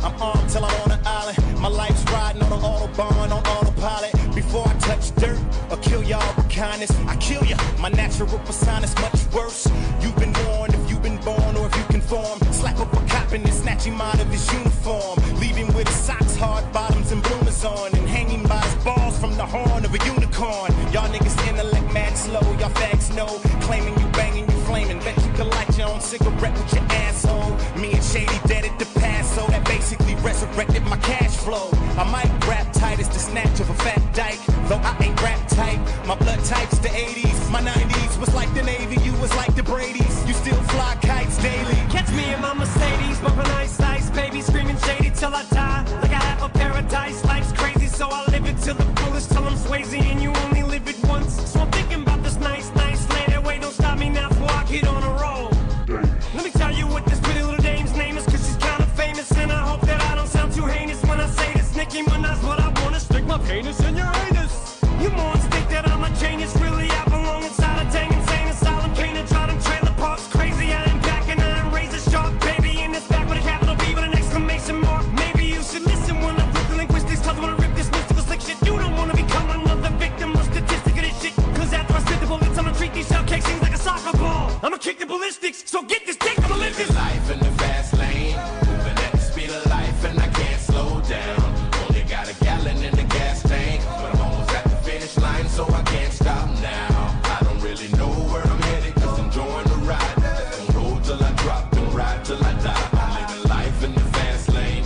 I'm armed till I'm on an island. My life's riding on an autobahn, on autopilot. Before I touch dirt or kill y'all with kindness, I kill ya. My natural persona's much worse. You've been warned if you've been born or if you conform. Slap up a cop and then snatch him out of his uniform. Leave him with his socks, hard bottoms, and bloomers on. And hang him by his balls from the horn of a unicorn. Y'all niggas intellect mad slow, y'all fags know. Claiming you banging, you flaming. Bet you can light your own cigarette with your asshole. Me and Shady dead at the past, so that basically resurrected my cash flow. I might rap tight as the snatch of a fat dyke, though I ain't rap type. My blood type's the 80s, my 90s was like the Navy, you was like the Brady's. You still fly kites daily. Catch me in my Mercedes, bumping ice, ice, baby, screaming Shady till I die. Like I have a paradise, life's crazy, so I live it till the fullest, till I'm Swayze, and you only live it once. So I'm thinking about this nice, nice lady. Wait, don't stop me now before I get on a roll. Let me tell you what this pretty little dame's name is, cause she's kind of famous, and I hope that I don't sound too heinous when I say this. Nicki Minaj, what I wanna stick my penis in your anus. You morons think that I'm a genius, really I belong inside a dang insane asylum. Can't draw them trailer parks crazy. I am back and I am razor sharp, baby, in this back with a capital B with an exclamation mark. Maybe you should listen when I rip the linguistics, cause I wanna rip this mystical slick shit. You don't wanna become another victim or statistic of this shit, cause after I spit the bullets I'ma treat these shell casings like a soccer ball. I'ma kick the ballistics, so get this dick, I'ma live this life in the fast lane, moving at the speed of life and I can't slow down. Only got a gallon in the gas tank, but I'm almost at the finish line, so I can't stop now. I don't really know where I'm headed, cause I'm enjoying the ride. Let them roll till I drop and ride till I die. I'm living life in the fast lane,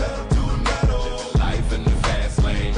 living life in the fast lane.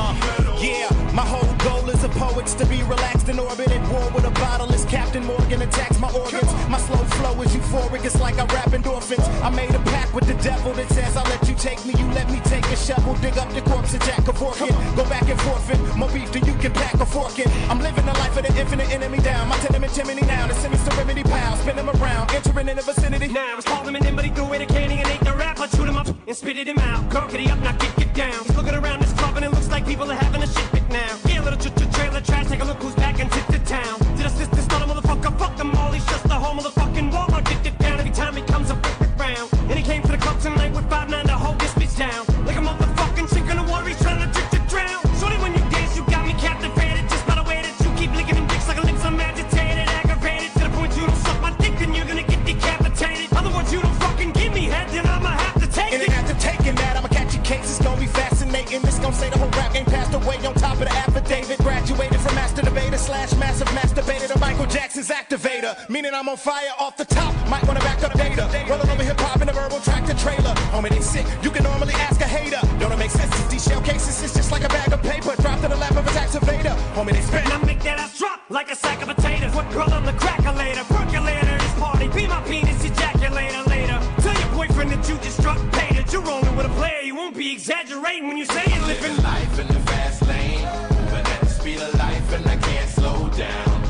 Yeah, my whole goal as a poet's to be relaxed in orbit at war with a bottle as Captain Morgan attacks my organs. My slow flow is euphoric, it's like I rap endorphins. I made a pact with the devil that says I'll let you take me, you let me take a shovel, dig up the corpse of Jack Kevorkian. Go back and forfeit, more beef than you can pack a fork in. I'm living the life of the infinite enemy down. My tenement chimney now, the semi-serenity pal. Spin them around, entering in the vicinity. now. It's called him an in, but he threw away the candy and ate the rap. I chewed him up and spitted him out. Gurkity up, now get down. He's looking around this club and it looks like people are having a shit fit now. Yeah, little trailer trash, take a look who's back into the town. Did a sister start a motherfucker? Fuck them all, he's just the whole motherfucking Walmart. Get it down every time he comes up round. And he came to the club tonight with 5'9" to hold this bitch down. Like a motherfucking sink in the water, he's trying to drown. Shorty, when you dance, you got me captivated. Just by the way that you keep licking them dicks like a lips, I'm agitated, aggravated. To the point you don't suck my dick, then you're gonna get decapitated. Otherwise, you don't fucking give me head, then I'ma have to take it. And after taking that, I'ma catch your case, it's gonna be fascinating. This gonna say the whole rap game passed away on top of the affidavit. Graduated from master debater / massive masturbator to Michael Jackson's activator. Meaning I'm on fire off the top, might wanna back up data. Rolling over hip-hop in a verbal tractor trailer. Homie, they sick, you can normally ask a hater. Don't it make sense? These shell cases is just like a bag of paper dropped in the lap of a taxivator. Homie, they spit. And I make that ass drop like a sack of potatoes. What girl, I'm the crackulator, percolator, this party. Be my penis ejaculator later. Tell your boyfriend that you just struck paid it. You're rolling with a player, you won't be exaggerating when you say it. Living life in the fast lane, moving at the speed of life and I can't slow down.